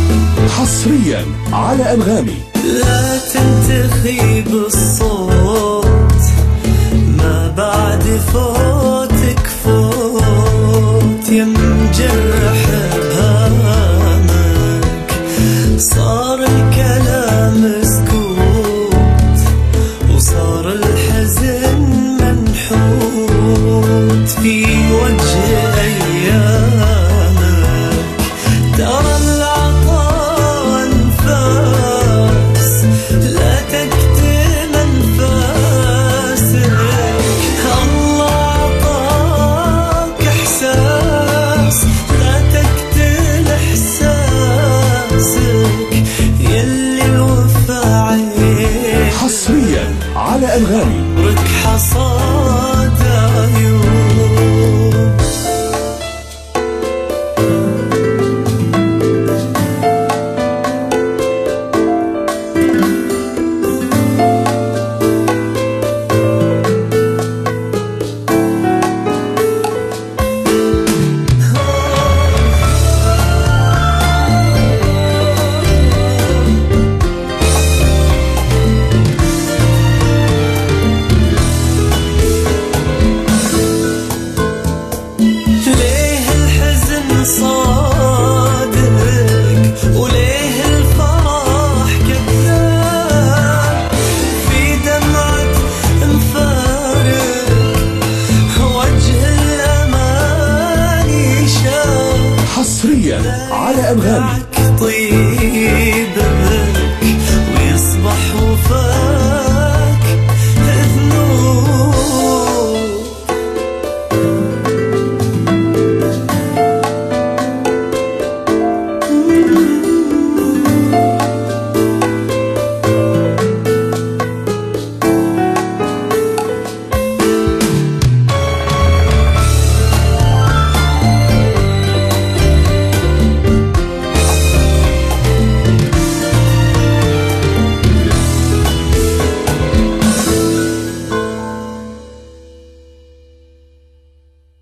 حصريا على أنغامي. لا تنتخي بالصوت ما بعد فوتك فوت، يا مجرح بهامك صار الكلام سكوت، وصار الحزن منحوت في وجه أيامك. ترى العطاء انفاس لا تكتم انفاسك، الله عطاك احساس لا تكتم احساسك، يلي الوفا عيب حصريا على أنغامي. رك حصاد عيوب. ليه الحزن صادق وليه الفرح كذاب، في دمعة مفارق وجه الأمان شاب. حصريا على أنغامي. طيب